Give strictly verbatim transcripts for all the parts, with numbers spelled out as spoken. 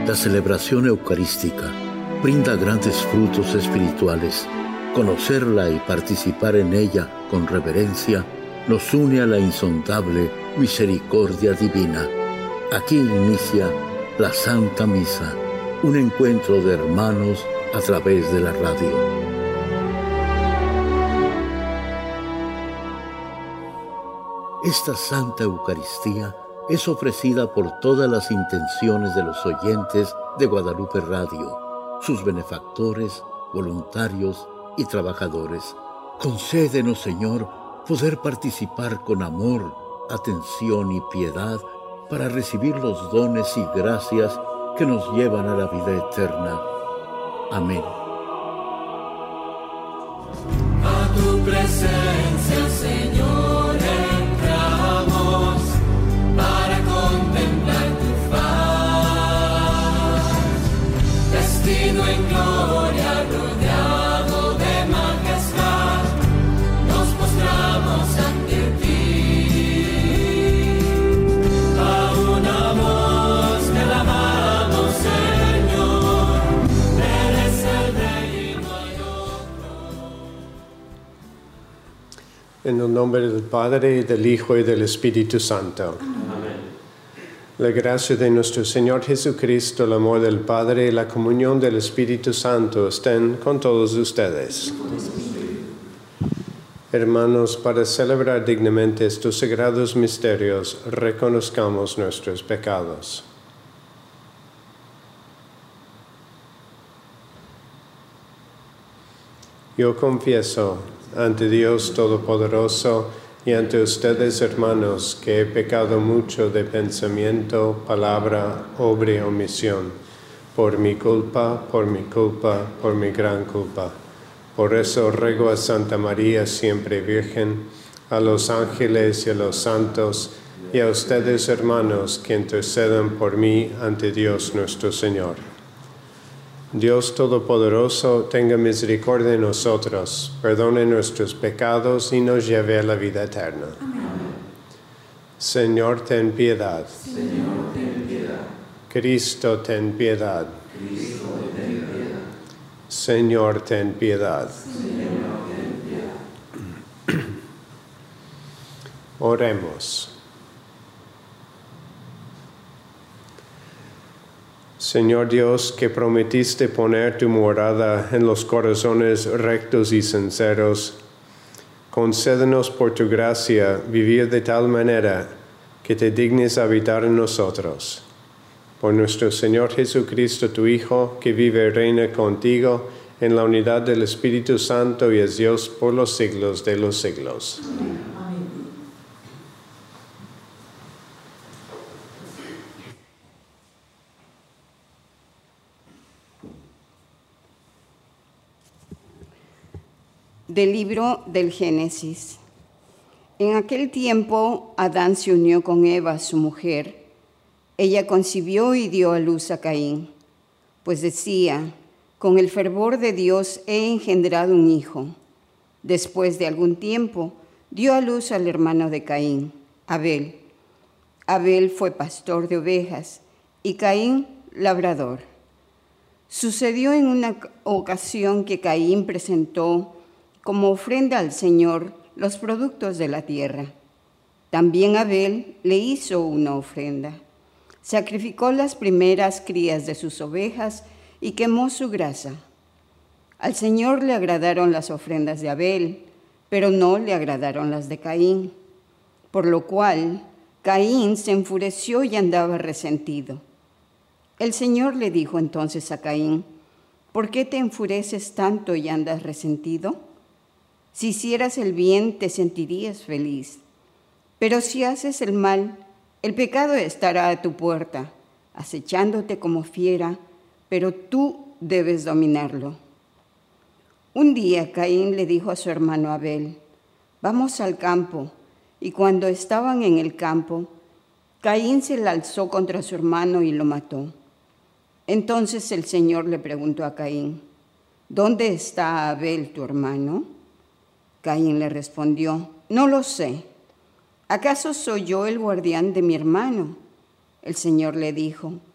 La celebración eucarística brinda grandes frutos espirituales. Conocerla y participar en ella con reverencia nos une a la insondable misericordia divina. Aquí inicia la Santa Misa, un encuentro de hermanos a través de la radio. Esta Santa Eucaristía es ofrecida por todas las intenciones de los oyentes de Guadalupe Radio, sus benefactores, voluntarios y trabajadores. Concédenos, Señor, poder participar con amor, atención y piedad para recibir los dones y gracias que nos llevan a la vida eterna. Amén. A tu presencia, Señor, entramos para contemplar tu faz, vestido en gloria, rodeado de majestad, nos postramos ante ti. A una voz te alabamos, Señor, eres el Rey y no hay otro. En el nombre del Padre, y del Hijo, y del Espíritu Santo. Amén. La gracia de nuestro Señor Jesucristo, el amor del Padre y la comunión del Espíritu Santo estén con todos ustedes. Hermanos, para celebrar dignamente estos sagrados misterios, reconozcamos nuestros pecados. Yo confieso ante Dios Todopoderoso y ante ustedes, hermanos, que he pecado mucho de pensamiento, palabra, obra y omisión, por mi culpa, por mi culpa, por mi gran culpa. Por eso ruego a Santa María, siempre Virgen, a los ángeles y a los santos, y a ustedes, hermanos, que intercedan por mí ante Dios nuestro Señor. Dios Todopoderoso, tenga misericordia de nosotros, perdone nuestros pecados y nos lleve a la vida eterna. Amén. Señor, ten piedad. Señor, ten piedad. Cristo, ten piedad. Cristo, ten piedad. Señor, ten piedad. Señor, ten piedad. Oremos. Señor Dios, que prometiste poner tu morada en los corazones rectos y sinceros, concédenos por tu gracia vivir de tal manera que te dignes habitar en nosotros. Por nuestro Señor Jesucristo, tu Hijo, que vive y reina contigo en la unidad del Espíritu Santo y es Dios por los siglos de los siglos. Amén. Del libro del Génesis. En aquel tiempo, Adán se unió con Eva, su mujer. Ella concibió y dio a luz a Caín, pues decía, con el fervor de Dios he engendrado un hijo. Después de algún tiempo, dio a luz al hermano de Caín, Abel. Abel fue pastor de ovejas y Caín labrador. Sucedió en una ocasión que Caín presentó como ofrenda al Señor los productos de la tierra. También Abel le hizo una ofrenda. Sacrificó las primeras crías de sus ovejas y quemó su grasa. Al Señor le agradaron las ofrendas de Abel, pero no le agradaron las de Caín, por lo cual Caín se enfureció y andaba resentido. El Señor le dijo entonces a Caín, ¿por qué te enfureces tanto y andas resentido? Si hicieras el bien, te sentirías feliz. Pero si haces el mal, el pecado estará a tu puerta, acechándote como fiera, pero tú debes dominarlo. Un día Caín le dijo a su hermano Abel, vamos al campo. Y cuando estaban en el campo, Caín se le alzó contra su hermano y lo mató. Entonces el Señor le preguntó a Caín, ¿dónde está Abel tu hermano? Caín le respondió, no lo sé. ¿Acaso soy yo el guardián de mi hermano? El Señor le dijo,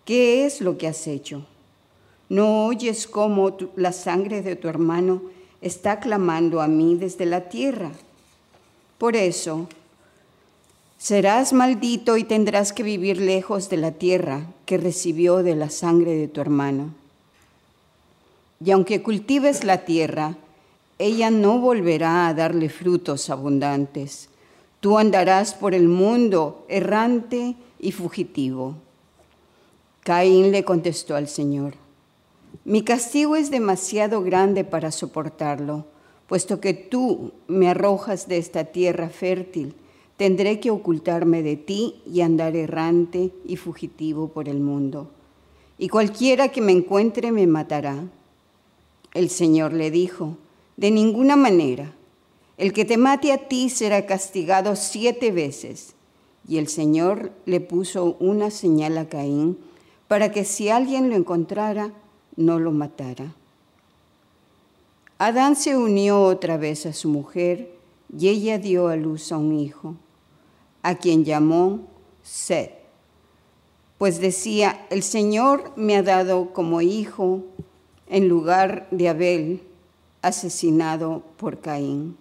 ¿qué es lo que has hecho? ¿No oyes cómo tu, la sangre de tu hermano está clamando a mí desde la tierra? Por eso, serás maldito y tendrás que vivir lejos de la tierra que recibió de la sangre de tu hermano. Y aunque cultives la tierra, ella no volverá a darle frutos abundantes. Tú andarás por el mundo errante y fugitivo. Caín le contestó al Señor: mi castigo es demasiado grande para soportarlo, puesto que tú me arrojas de esta tierra fértil. Tendré que ocultarme de ti y andar errante y fugitivo por el mundo. Y cualquiera que me encuentre me matará. El Señor le dijo: de ninguna manera. El que te mate a ti será castigado siete veces. Y el Señor le puso una señal a Caín para que si alguien lo encontrara, no lo matara. Adán se unió otra vez a su mujer y ella dio a luz a un hijo, a quien llamó Set, pues decía: el Señor me ha dado como hijo en lugar de Abel, asesinado por Caín.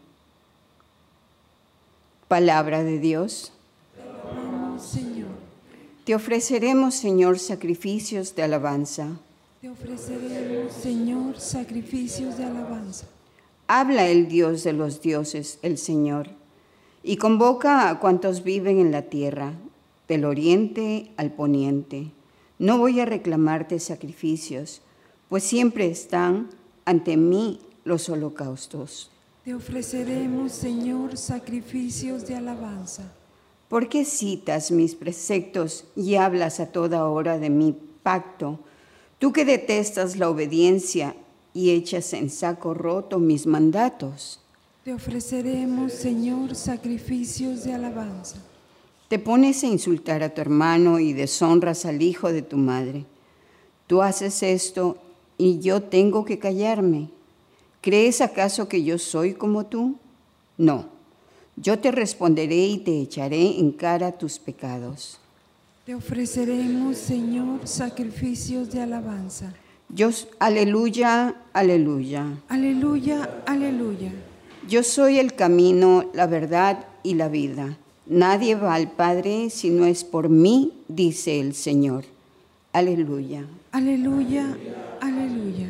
Palabra de Dios. Señor. Te ofreceremos, Señor, sacrificios de alabanza. Te ofreceremos, Señor, sacrificios de alabanza. Habla el Dios de los dioses, el Señor, y convoca a cuantos viven en la tierra, del oriente al poniente. No voy a reclamarte sacrificios, pues siempre están ante mí los holocaustos. Te ofreceremos, Señor, sacrificios de alabanza. ¿Por qué citas mis preceptos y hablas a toda hora de mi pacto? Tú que detestas la obediencia y echas en saco roto mis mandatos. Te ofreceremos, Señor, sacrificios de alabanza. Te pones a insultar a tu hermano y deshonras al hijo de tu madre. Tú haces esto y yo tengo que callarme. ¿Crees acaso que yo soy como tú? No, yo te responderé y te echaré en cara tus pecados. Te ofreceremos, Señor, sacrificios de alabanza. Yo, aleluya, aleluya. Aleluya, aleluya. Yo soy el camino, la verdad y la vida. Nadie va al Padre si no es por mí, dice el Señor. Aleluya. Aleluya, aleluya.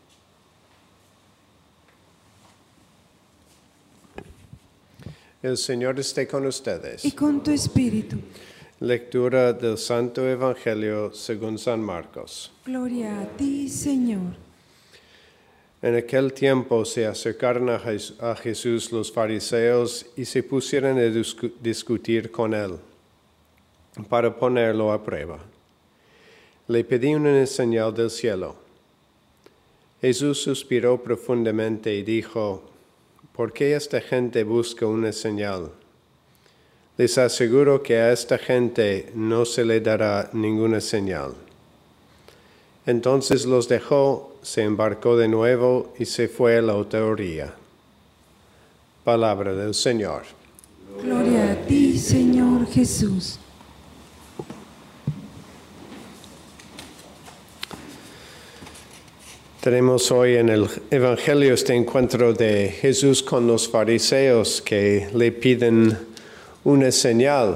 El Señor esté con ustedes. Y con tu espíritu. Lectura del Santo Evangelio según San Marcos. Gloria a ti, Señor. En aquel tiempo se acercaron a Jesús los fariseos y se pusieron a discutir con él para ponerlo a prueba. Le pedían una señal del cielo. Jesús suspiró profundamente y dijo: ¿por qué esta gente busca una señal? Les aseguro que a esta gente no se le dará ninguna señal. Entonces los dejó, se embarcó de nuevo y se fue a la otra orilla. Palabra del Señor. Gloria a ti, Señor Jesús. Tenemos hoy en el Evangelio este encuentro de Jesús con los fariseos que le piden una señal.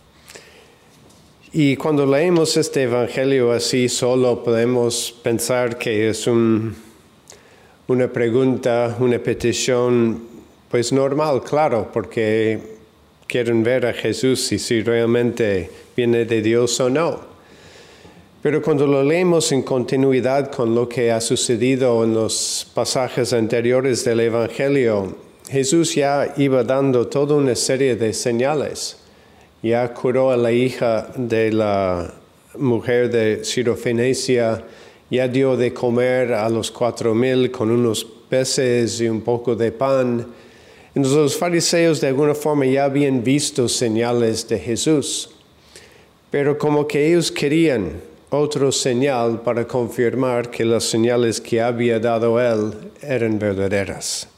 Y cuando leemos este Evangelio así, solo podemos pensar que es un, una pregunta, una petición, pues normal, claro, porque quieren ver a Jesús y si realmente viene de Dios o no. Pero cuando lo leemos en continuidad con lo que ha sucedido en los pasajes anteriores del Evangelio, Jesús ya iba dando toda una serie de señales. Ya curó a la hija de la mujer de Sirofenicia, ya dio de comer a los cuatro mil con unos peces y un poco de pan. Entonces los fariseos de alguna forma ya habían visto señales de Jesús, pero como que ellos querían otra señal para confirmar que las señales que había dado él eran verdaderas.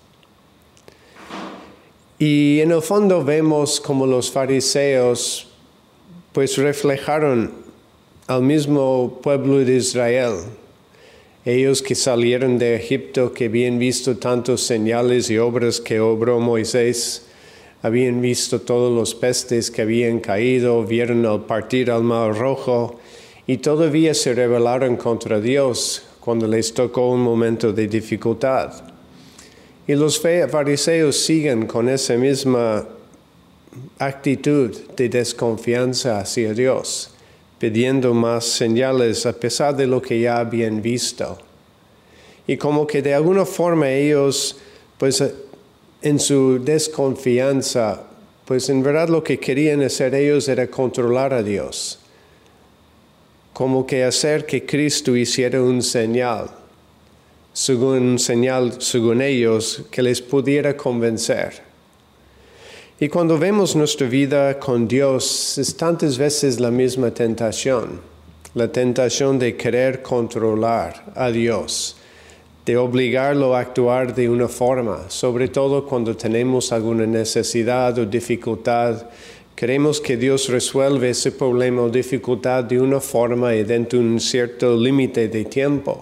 Y en el fondo vemos como los fariseos pues reflejaron al mismo pueblo de Israel. Ellos que salieron de Egipto, que habían visto tantos señales y obras que obró Moisés, habían visto todos los pestes que habían caído, vieron al partir al mar rojo y todavía se rebelaron contra Dios cuando les tocó un momento de dificultad. Y los fariseos siguen con esa misma actitud de desconfianza hacia Dios, pidiendo más señales a pesar de lo que ya habían visto. Y como que de alguna forma ellos, pues en su desconfianza, pues en verdad lo que querían hacer ellos era controlar a Dios. Como que hacer que Cristo hiciera un señal, según un señal, según ellos, que les pudiera convencer. Y cuando vemos nuestra vida con Dios, es tantas veces la misma tentación, la tentación de querer controlar a Dios, de obligarlo a actuar de una forma, sobre todo cuando tenemos alguna necesidad o dificultad. Queremos que Dios resuelva ese problema o dificultad de una forma y dentro de un cierto límite de tiempo.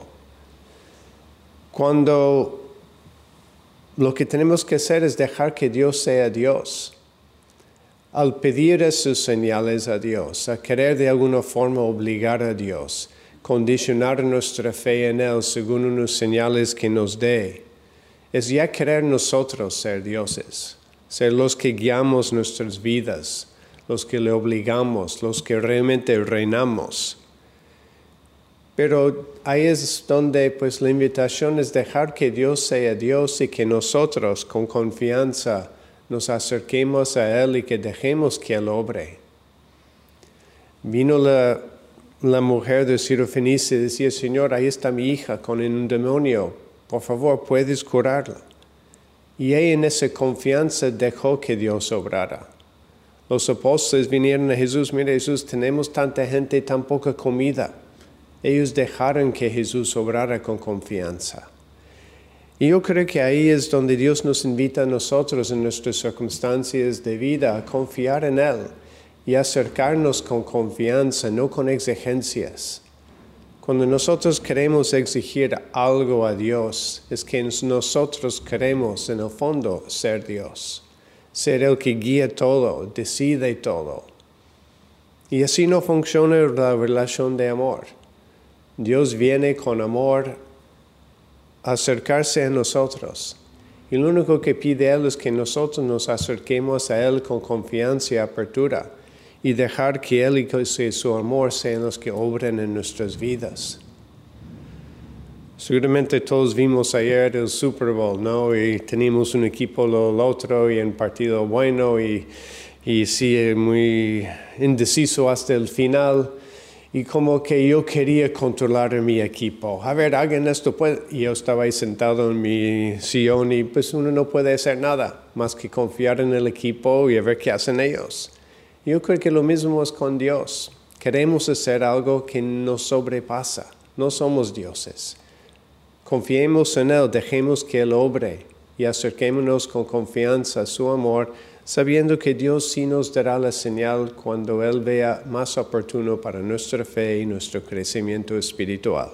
Cuando lo que tenemos que hacer es dejar que Dios sea Dios. Al pedir esos señales a Dios, a querer de alguna forma obligar a Dios, condicionar nuestra fe en Él según unos señales que nos dé, es ya querer nosotros ser dioses, ser los que guiamos nuestras vidas, los que le obligamos, los que realmente reinamos. Pero ahí es donde pues la invitación es dejar que Dios sea Dios y que nosotros con confianza nos acerquemos a Él y que dejemos que Él obre. Vino la, la mujer de Sirofenice y decía, Señor, ahí está mi hija con un demonio, por favor, ¿puedes curarla? Y ella en esa confianza dejó que Dios obrara. Los apóstoles vinieron a Jesús, mira Jesús, tenemos tanta gente y tan poca comida. Ellos dejaron que Jesús obrara con confianza. Y yo creo que ahí es donde Dios nos invita a nosotros en nuestras circunstancias de vida a confiar en Él y acercarnos con confianza, no con exigencias. Cuando nosotros queremos exigir algo a Dios, es que nosotros queremos en el fondo ser Dios, ser el que guía todo, decide todo. Y así no funciona la relación de amor. Dios viene con amor a acercarse a nosotros. Y lo único que pide Él es que nosotros nos acerquemos a Él con confianza y apertura y dejar que Él y su amor sean los que obren en nuestras vidas. Seguramente todos vimos ayer el Super Bowl, ¿no? Y teníamos un equipo lo otro y un partido bueno y, y sí, muy indeciso hasta el final. Y como que yo quería controlar a mi equipo. A ver, hagan esto. Pues. Y yo estaba ahí sentado en mi sillón y pues uno no puede hacer nada más que confiar en el equipo y a ver qué hacen ellos. Yo creo que lo mismo es con Dios. Queremos hacer algo que nos sobrepasa. No somos dioses. Confiemos en Él, dejemos que Él obre y acerquémonos con confianza a su amor, sabiendo que Dios sí nos dará la señal cuando Él vea más oportuno para nuestra fe y nuestro crecimiento espiritual.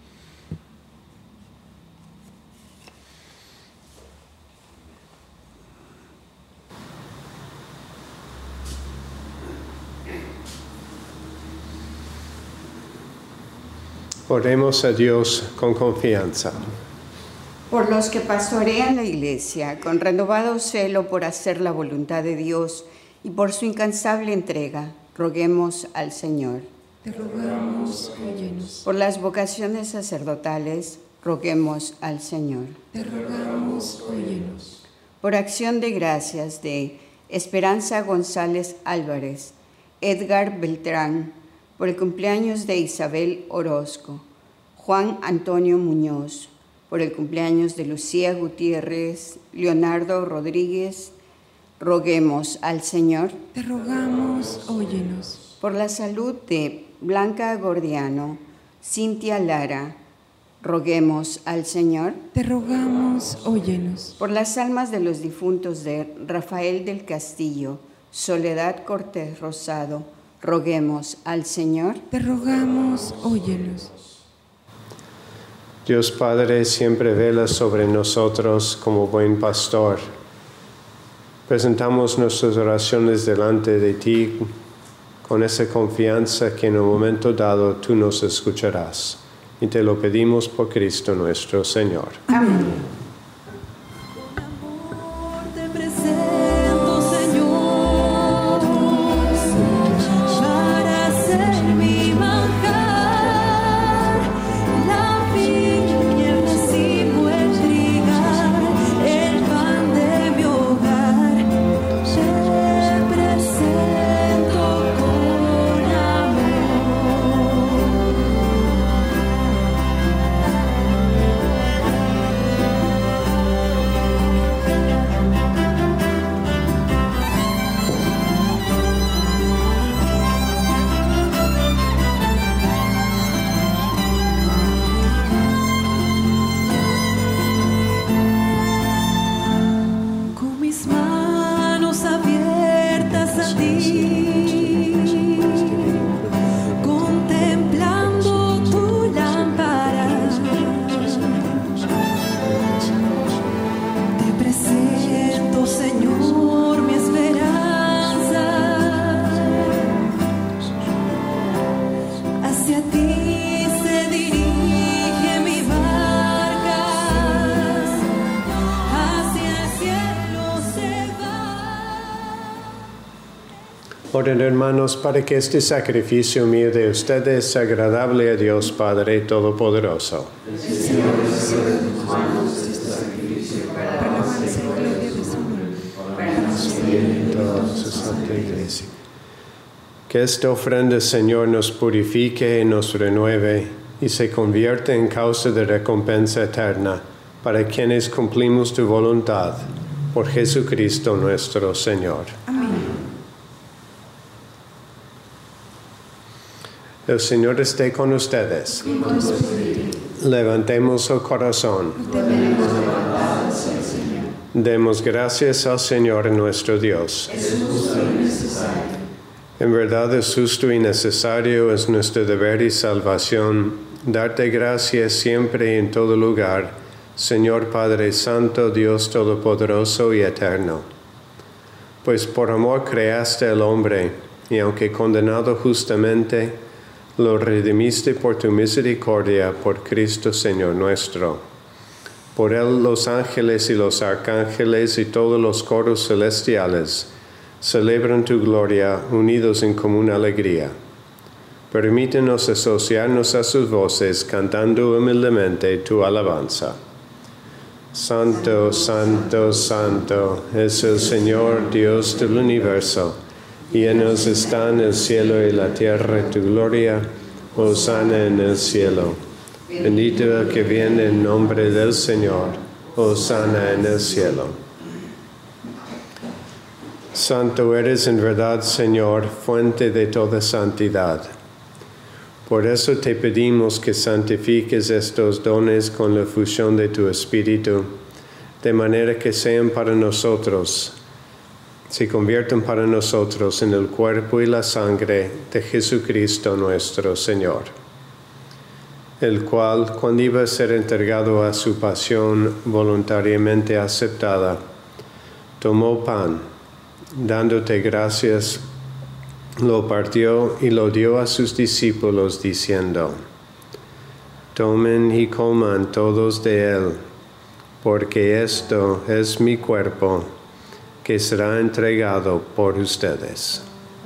Oremos a Dios con confianza. Por los que pastorean la Iglesia, con renovado celo por hacer la voluntad de Dios y por su incansable entrega, roguemos al Señor. Te rogamos, óyenos. Por las vocaciones sacerdotales, roguemos al Señor. Te rogamos, óyenos. Por acción de gracias de Esperanza González Álvarez, Edgar Beltrán, por el cumpleaños de Isabel Orozco, Juan Antonio Muñoz, por el cumpleaños de Lucía Gutiérrez, Leonardo Rodríguez, roguemos al Señor. Te rogamos, óyenos. Por la salud de Blanca Gordiano, Cintia Lara, roguemos al Señor. Te rogamos, óyenos. Por las almas de los difuntos de Rafael del Castillo, Soledad Cortés Rosado, Roguemos al Señor. Te rogamos, óyenos. Dios Padre siempre vela sobre nosotros como buen pastor. Presentamos nuestras oraciones delante de ti con esa confianza que en un momento dado tú nos escucharás. Y te lo pedimos por Cristo nuestro Señor. Amén. Te presento, Señor, para ser mi manjar, la viña, el racimo, el trigal, el pan de mi hogar. Te presento con amor. Con mis manos abiertas a ti, contemplando tu lámpara, te presento, Señor, mi esperanza. Hacia ti se dirige mi barca, hacia el cielo se va. Oren, hermanos, para que este sacrificio mío de ustedes sea agradable a Dios Padre Todopoderoso. Para alabanza y gloria de su nombre. En toda su santa iglesia. Que esta ofrenda, Señor, nos purifique y nos renueve y se convierta en causa de recompensa eterna para quienes cumplimos tu voluntad. Por Jesucristo nuestro Señor. Amén. El Señor esté con ustedes. Levantemos el corazón. Demos gracias al Señor nuestro Dios. En verdad es justo y necesario, es nuestro deber y salvación, darte gracias siempre y en todo lugar, Señor Padre Santo, Dios Todopoderoso y Eterno. Pues por amor creaste al hombre, y aunque condenado justamente, lo redimiste por tu misericordia, por Cristo Señor nuestro. Por él los ángeles y los arcángeles y todos los coros celestiales celebran tu gloria unidos en común alegría. Permítenos asociarnos a sus voces cantando humildemente tu alabanza. Santo, santo, santo es el Señor Dios del universo. Llenos están el cielo y la tierra de tu gloria. Hosana en el cielo. Bendito el que viene en nombre del Señor. Hosana en el cielo. Santo eres en verdad, Señor, fuente de toda santidad. Por eso te pedimos que santifiques estos dones con la fusión de tu Espíritu, de manera que sean para nosotros, se conviertan para nosotros en el cuerpo y la sangre de Jesucristo nuestro Señor, el cual, cuando iba a ser entregado a su pasión voluntariamente aceptada, tomó pan, dándote gracias, lo partió y lo dio a sus discípulos, diciendo: Tomen y coman todos de él, porque esto es mi cuerpo, que será entregado por ustedes.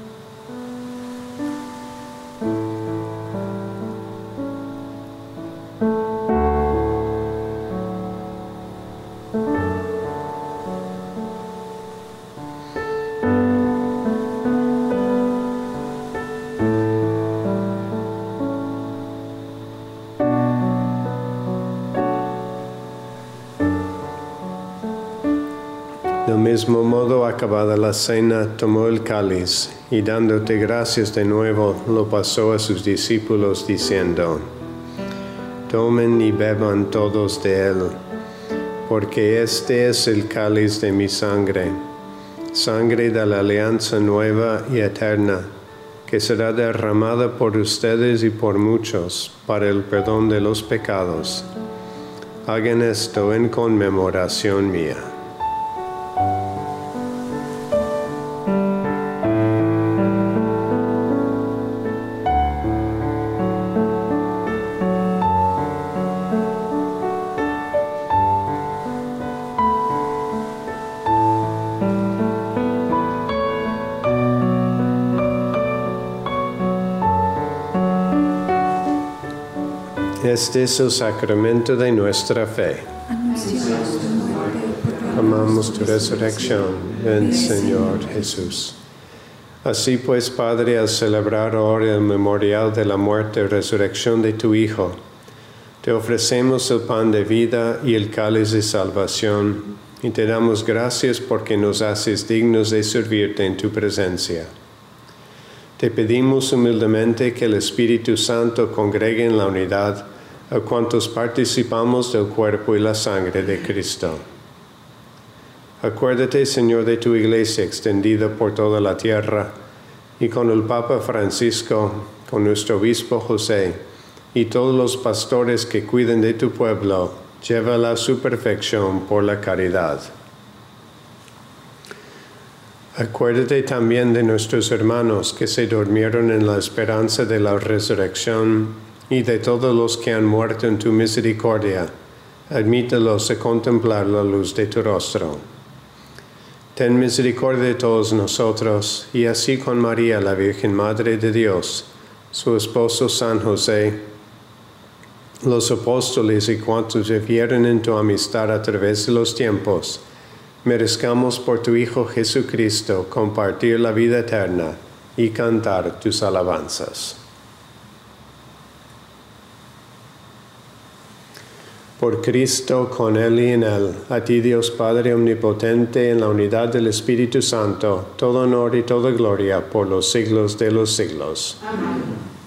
Del mismo modo, acabada la cena, tomó el cáliz y dándote gracias de nuevo, lo pasó a sus discípulos diciendo: Tomen y beban todos de él, porque este es el cáliz de mi sangre, sangre de la alianza nueva y eterna, que será derramada por ustedes y por muchos para el perdón de los pecados. Hagan esto en conmemoración mía. Este es el sacramento de nuestra fe. Anunciamos tu muerte y proclamamos Amamos tu resurrección, ven Señor Jesús. Así pues, Padre, al celebrar ahora el memorial de la muerte y resurrección de tu Hijo, te ofrecemos el pan de vida y el cáliz de salvación, y te damos gracias porque nos haces dignos de servirte en tu presencia. Te pedimos humildemente que el Espíritu Santo congregue en la unidad a cuantos participamos del cuerpo y la sangre de Cristo. Acuérdate, Señor, de tu iglesia extendida por toda la tierra, y con el Papa Francisco, con nuestro obispo José, y todos los pastores que cuiden de tu pueblo, llévala a su perfección por la caridad. Acuérdate también de nuestros hermanos que se durmieron en la esperanza de la resurrección y de todos los que han muerto en tu misericordia. Admítelos a contemplar la luz de tu rostro. Ten misericordia de todos nosotros, y así con María, la Virgen Madre de Dios, su esposo San José, los apóstoles y cuantos vivieron en tu amistad a través de los tiempos, merezcamos por tu Hijo Jesucristo compartir la vida eterna y cantar tus alabanzas. Por Cristo, con Él y en Él, a ti Dios Padre Omnipotente, en la unidad del Espíritu Santo, todo honor y toda gloria por los siglos de los siglos. Amén.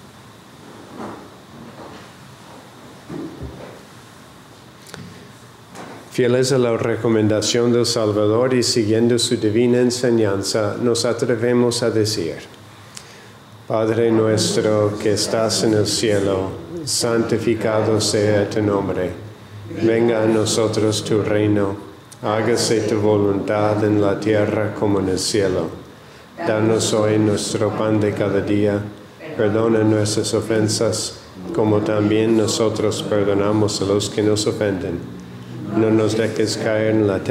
Fieles a la recomendación del Salvador y siguiendo su divina enseñanza, nos atrevemos a decir: Padre nuestro que estás en el cielo, santificado sea tu nombre. Venga a nosotros tu reino, hágase tu voluntad en la tierra como en el cielo. Danos hoy nuestro pan de cada día, perdona nuestras ofensas, como también nosotros perdonamos a los que nos ofenden. No nos dejes caer en la tentación,